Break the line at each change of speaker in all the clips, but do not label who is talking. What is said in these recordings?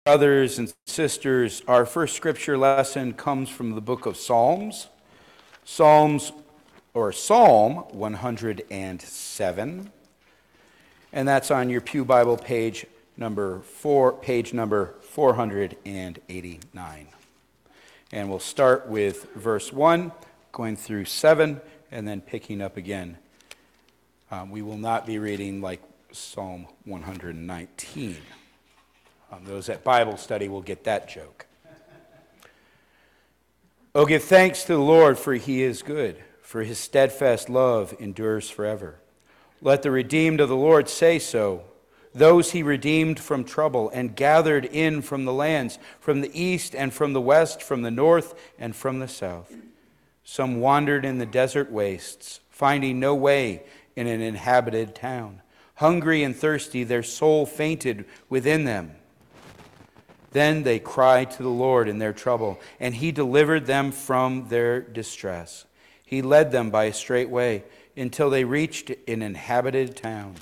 Brothers and sisters, our first scripture lesson comes from the book of Psalms. Psalm 107, and that's on your Pew Bible page number 489. And we'll start with verse 1, going through 7, and then picking up again. We will not be reading like Psalm 119. Those at Bible study will get that joke. Oh, give thanks to the Lord, for he is good, for his steadfast love endures forever. Let the redeemed of the Lord say so, those he redeemed from trouble and gathered in from the lands, from the east and from the west, from the north and from the south. Some wandered in the desert wastes, finding no way in an inhabited town. Hungry and thirsty, their soul fainted within them. Then they cried to the Lord in their trouble, and he delivered them from their distress. He led them by a straight way until they reached an inhabited town.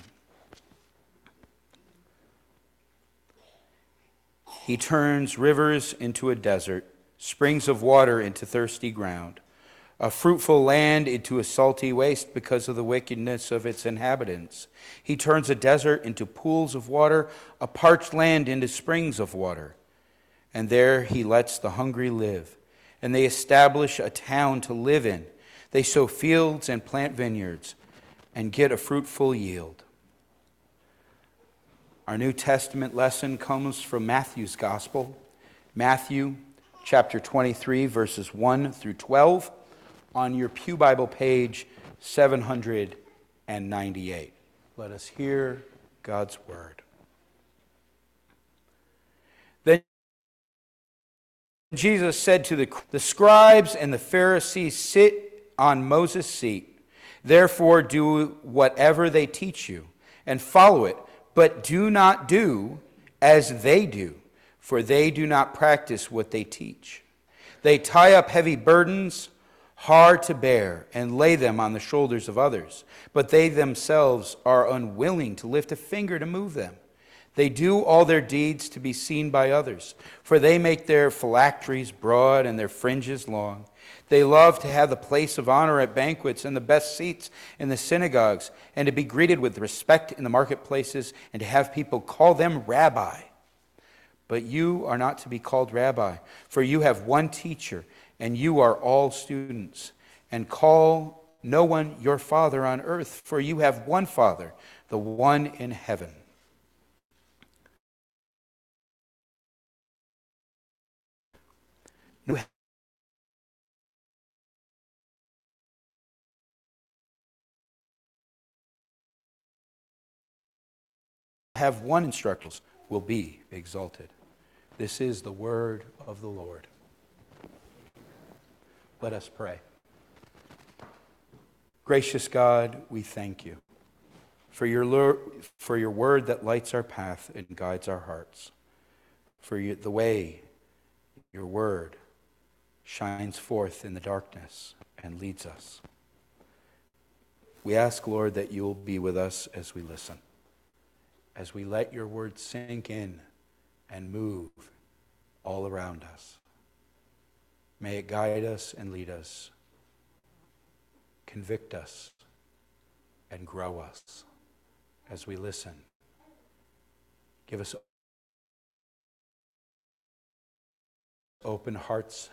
He turns rivers into a desert, springs of water into thirsty ground, a fruitful land into a salty waste because of the wickedness of its inhabitants. He turns a desert into pools of water, a parched land into springs of water. And there he lets the hungry live, and they establish a town to live in. They sow fields and plant vineyards and get a fruitful yield. Our New Testament lesson comes from Matthew's Gospel, Matthew chapter 23, verses 1 through 12, on your Pew Bible page 798. Let us hear God's word. Then Jesus said to the scribes and the Pharisees, sit on Moses' seat. Therefore do whatever they teach you and follow it, but do not do as they do, for they do not practice what they teach. They tie up heavy burdens, hard to bear, and lay them on the shoulders of others, but they themselves are unwilling to lift a finger to move them. They do all their deeds to be seen by others, for they make their phylacteries broad and their fringes long. They love to have the place of honor at banquets and the best seats in the synagogues, and to be greeted with respect in the marketplaces, and to have people call them rabbi. But you are not to be called rabbi, for you have one teacher, and you are all students. And call no one your father on earth, for you have one Father, the one in heaven. You have one instructor will be exalted. This is the word of the Lord. Let us pray. Gracious God, we thank you for your word that lights our path and guides our hearts, for the way your word shines forth in the darkness and leads us. We ask, Lord, that you will be with us as we listen, as we let your word sink in and move all around us. May it guide us and lead us, convict us, and grow us as we listen. Give us open hearts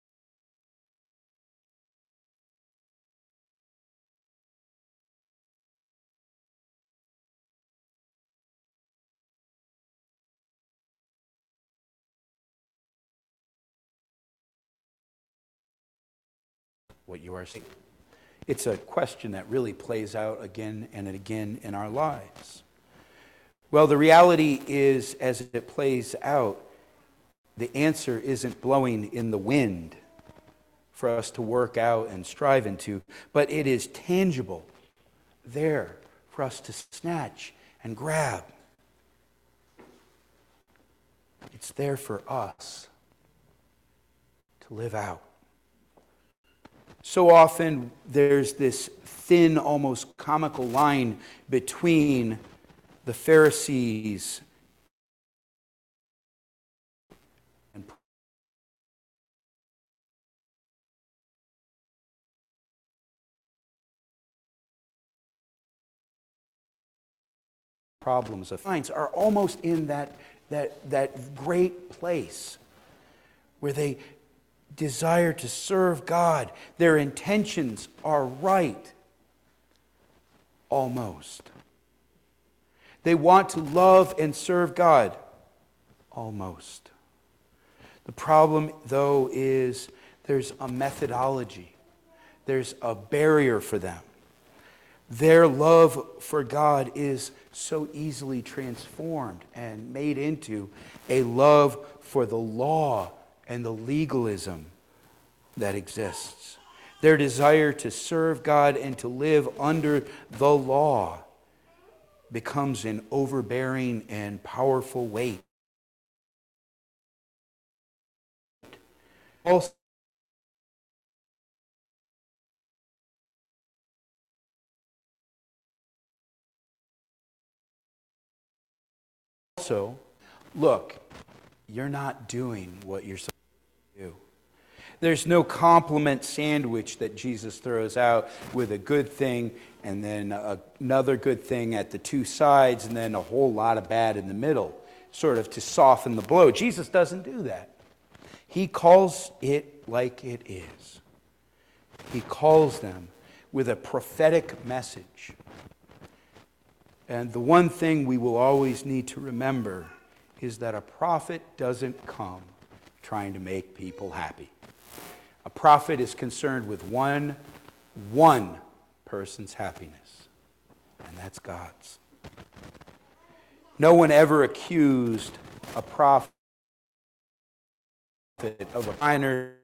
what you are saying. It's a question that really plays out again and again in our lives. Well, the reality is, as it plays out, the answer isn't blowing in the wind for us to work out and strive into, but it is tangible there for us to snatch and grab. It's there for us to live out. So often there's this thin, almost comical line between the Pharisees problems of minds are almost in that great place where they desire to serve God. Their intentions are right. Almost. They want to love and serve God. Almost. The problem, though, is there's a methodology. There's a barrier for them. Their love for God is so easily transformed and made into a love for the law and the legalism that exists. Their desire to serve God and to live under the law becomes an overbearing and powerful weight. Also, look, you're not doing what you're supposed to do. There's no compliment sandwich that Jesus throws out with a good thing and then another good thing at the two sides and then a whole lot of bad in the middle, sort of to soften the blow. Jesus doesn't do that. He calls it like it is. He calls them with a prophetic message. And the one thing we will always need to remember is that a prophet doesn't come trying to make people happy. A prophet is concerned with one person's happiness, and that's God's. No one ever accused a prophet of a minor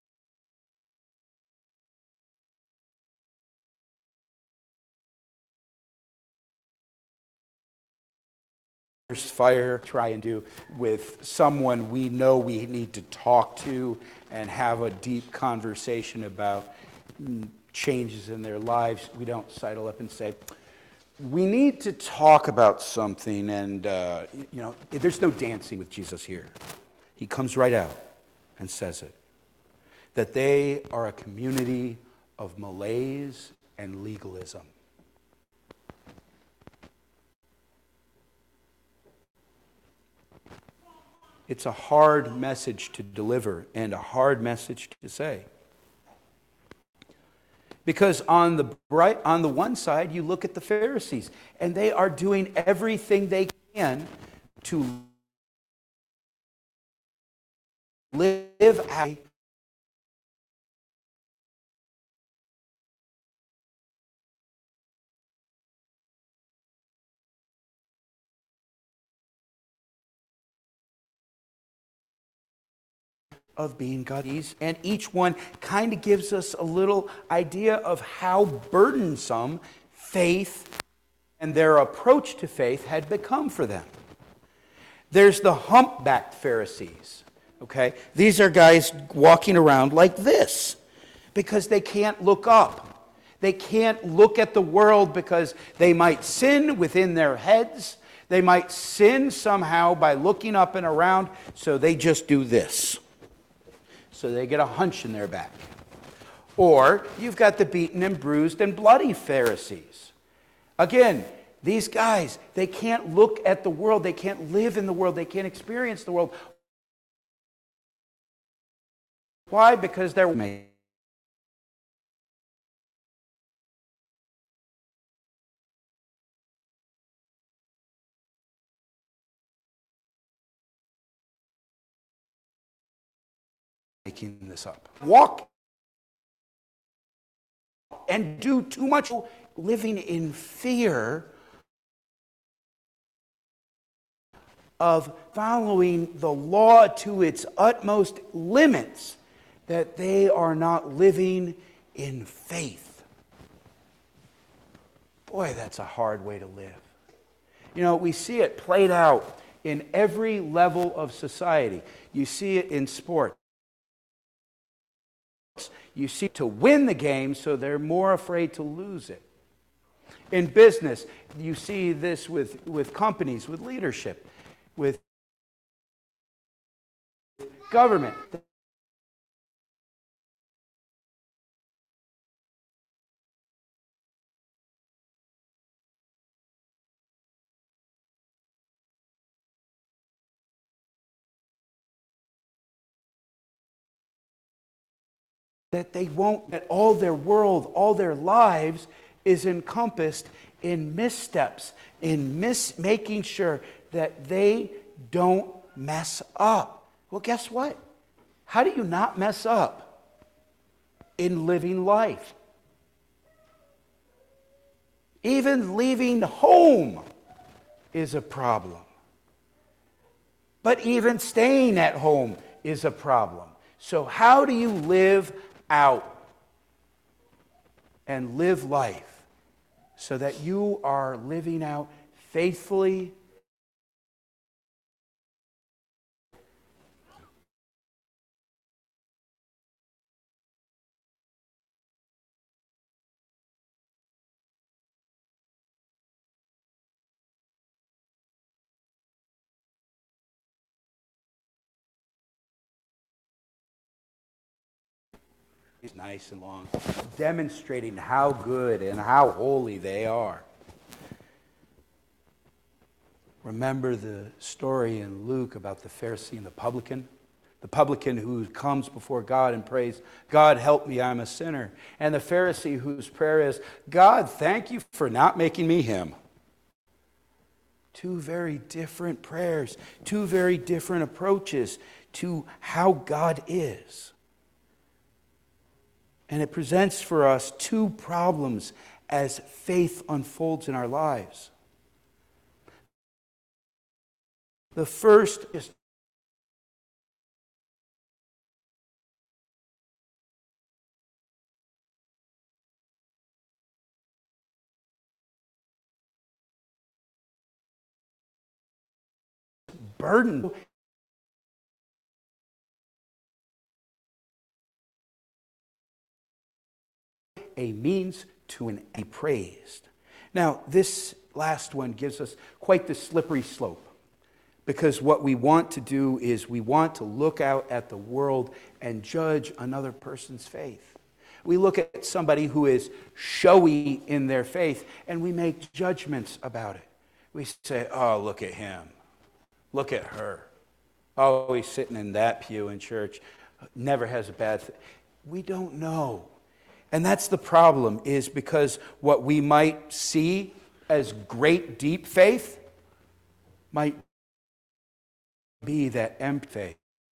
fire try and do with someone we know we need to talk to and have a deep conversation about changes in their lives. We don't sidle up and say, we need to talk about something, and there's no dancing with Jesus here. He comes right out and says it, that they are a community of malaise and legalism. It's a hard message to deliver and a hard message to say. Because on the one side, you look at the Pharisees, and they are doing everything they can to live out of being God's, and each one kind of gives us a little idea of how burdensome faith and their approach to faith had become for them. There's the humpbacked Pharisees, okay? These are guys walking around like this because they can't look up. They can't look at the world because they might sin within their heads. They might sin somehow by looking up and around, so they just do this. So they get a hunch in their back. Or you've got the beaten and bruised and bloody Pharisees. Again, these guys, they can't look at the world. They can't live in the world. They can't experience the world. Why? Because they're making this up. Walk and do too much living in fear of following the law to its utmost limits, that they are not living in faith. Boy, that's a hard way to live. You know, we see it played out in every level of society. You see it in sports. You see to win the game, so they're more afraid to lose it. In business, you see this with companies, with leadership, with government. that they won't, that all their world, all their lives is encompassed in missteps, in making sure that they don't mess up. Well, guess what? How do you not mess up in living life? Even leaving home is a problem. But even staying at home is a problem. So how do you live out and live life so that you are living out faithfully nice and long, demonstrating how good and how holy they are. Remember the story in Luke about the Pharisee and the publican? The publican who comes before God and prays, God, help me, I'm a sinner. And the Pharisee whose prayer is, God, thank you for not making me him. Two very different prayers, two very different approaches to how God is. And it presents for us two problems as faith unfolds in our lives. The first is burden. A means to an be praised. Now, this last one gives us quite the slippery slope, because what we want to do is we want to look out at the world and judge another person's faith. We look at somebody who is showy in their faith and we make judgments about it. We say, oh, look at him. Look at her. Oh, he's sitting in that pew in church. Never has a bad thing. We don't know. And that's the problem, is because what we might see as great, deep faith might be that empty faith.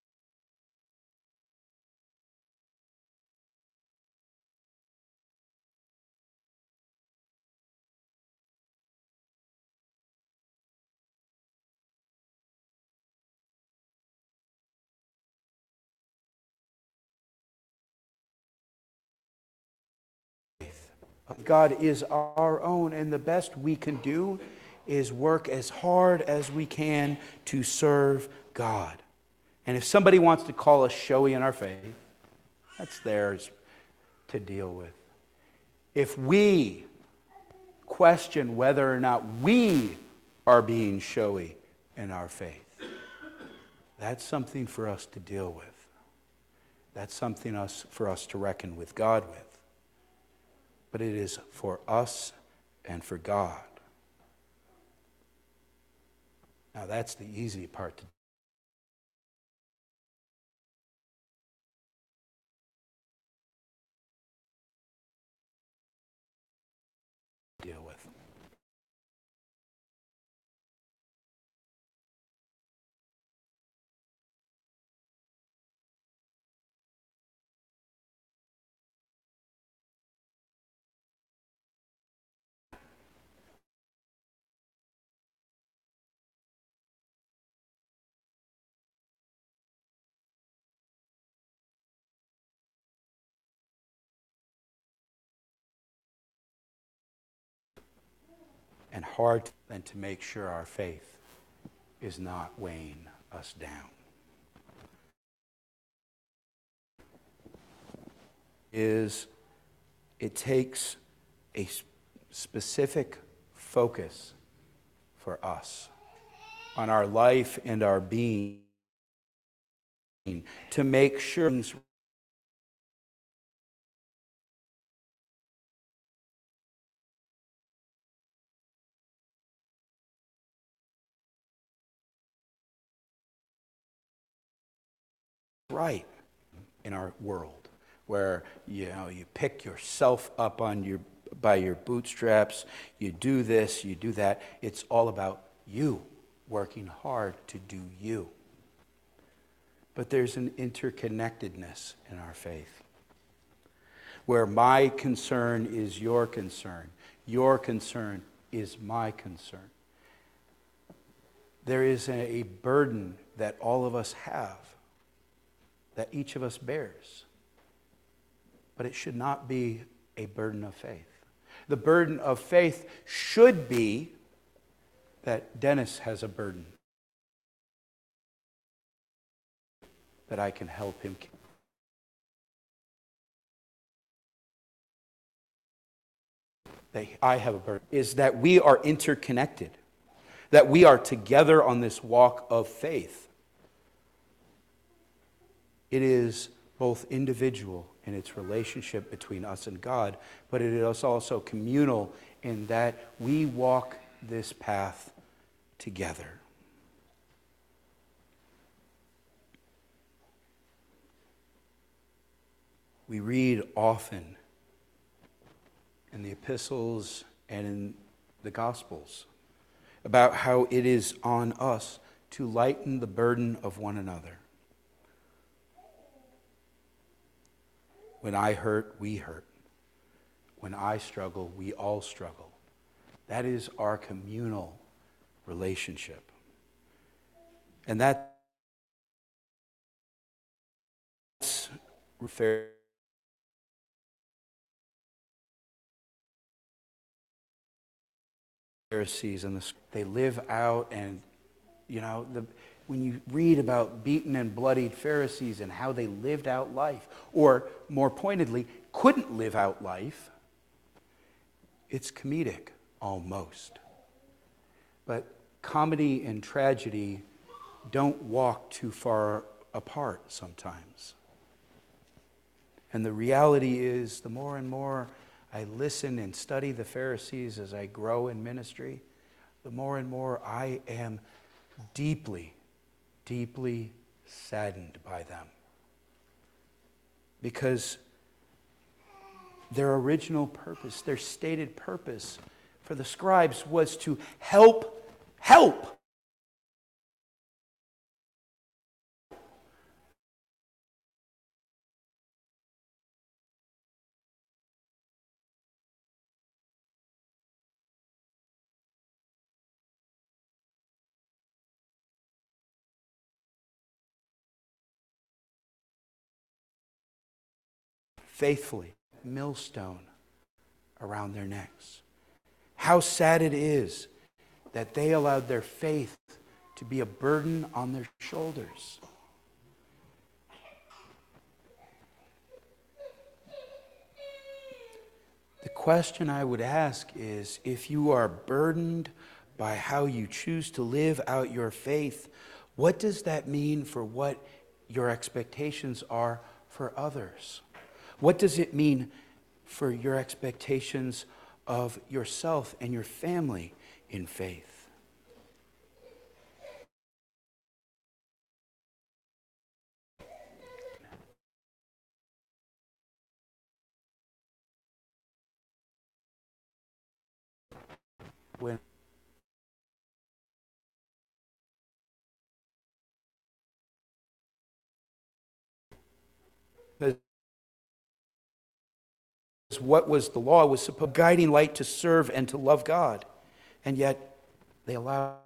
God is our own, and the best we can do is work as hard as we can to serve God. And if somebody wants to call us showy in our faith, that's theirs to deal with. If we question whether or not we are being showy in our faith, that's something for us to deal with. That's something for us to reckon with God with. But it is for us and for God. Now that's the easy part to deal with. And hard than to make sure our faith is not weighing us down. It takes a specific focus for us on our life and our being to make sure things right in our world. where you pick yourself up by your bootstraps, you do this, you do that. It's all about you working hard to do you. But there's an interconnectedness in our faith, where my concern is your concern is my concern. There is a burden that all of us have, that each of us bears. But it should not be a burden of faith. The burden of faith should be that Dennis has a burden that I can help him. That I have a burden. Is that we are interconnected. That we are together on this walk of faith. It is both individual in its relationship between us and God, but it is also communal in that we walk this path together. We read often in the epistles and in the Gospels about how it is on us to lighten the burden of one another. When I hurt, we hurt. When I struggle, we all struggle. That is our communal relationship. And that's fair. Pharisees and they live out, and when you read about beaten and bloodied Pharisees and how they lived out life, or more pointedly, couldn't live out life, it's comedic almost. But comedy and tragedy don't walk too far apart sometimes. And the reality is, the more and more I listen and study the Pharisees as I grow in ministry, the more and more I am deeply, deeply saddened by them. Because their original purpose, their stated purpose for the scribes was to help. Faithfully, millstone around their necks. How sad it is that they allowed their faith to be a burden on their shoulders. The question I would ask is, if you are burdened by how you choose to live out your faith, what does that mean for what your expectations are for others? What does it mean for your expectations of yourself and your family in faith? When what was the law was supposed to be a guiding light to serve and to love God, and yet they allow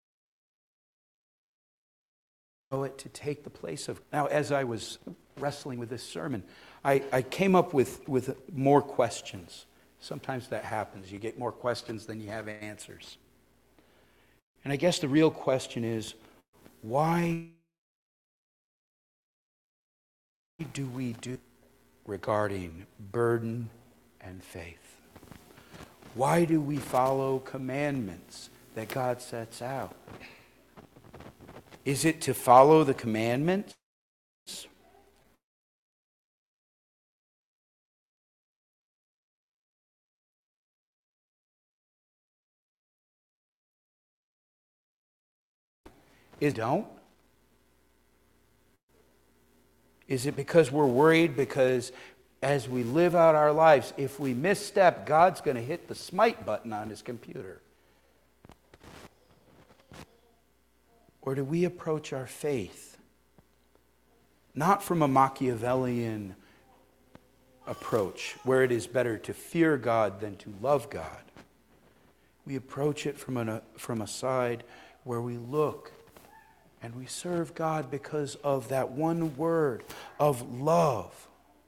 it to take the place of. Now, as I was wrestling with this sermon, I came up with more questions. Sometimes that happens. You get more questions than you have answers. And I guess the real question is, why do we do regarding burden and faith? Why do we follow commandments that God sets out? Is it to follow the commandments? Don't? Is it because we're worried? Because as we live out our lives, if we misstep, God's going to hit the smite button on his computer? Or do we approach our faith not from a Machiavellian approach, where it is better to fear God than to love God? We approach it from a side where we look and we serve God because of that one word of love.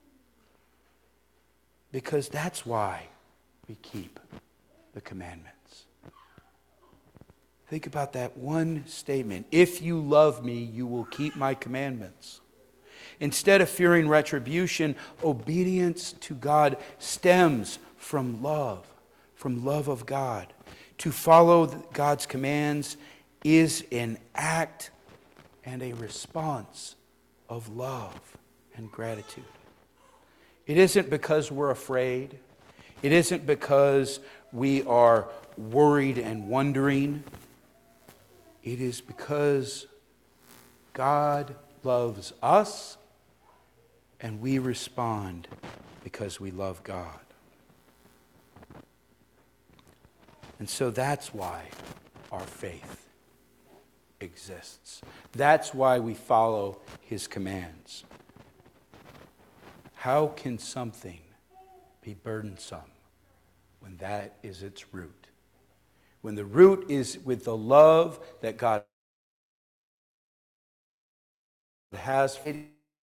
Because that's why we keep the commandments. Think about that one statement. If you love me, you will keep my commandments. Instead of fearing retribution, obedience to God stems from love of God. To follow God's commands is an act and a response of love and gratitude. It isn't because we're afraid. It isn't because we are worried and wondering. It is because God loves us and we respond because we love God. And so that's why our faith exists. That's why we follow his commands. How can something be burdensome when that is its root? When the root is with the love that God has. It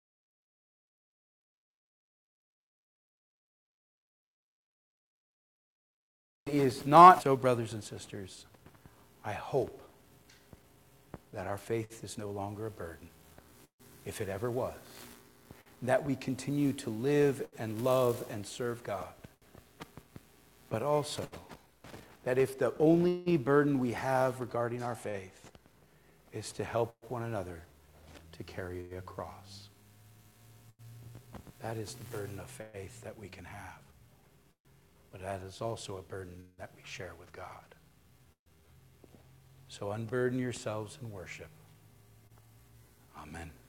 is not so, brothers and sisters. I hope that our faith is no longer a burden, if it ever was. That we continue to live and love and serve God. But also, that if the only burden we have regarding our faith is to help one another to carry a cross, that is the burden of faith that we can have. But that is also a burden that we share with God. So unburden yourselves in worship. Amen.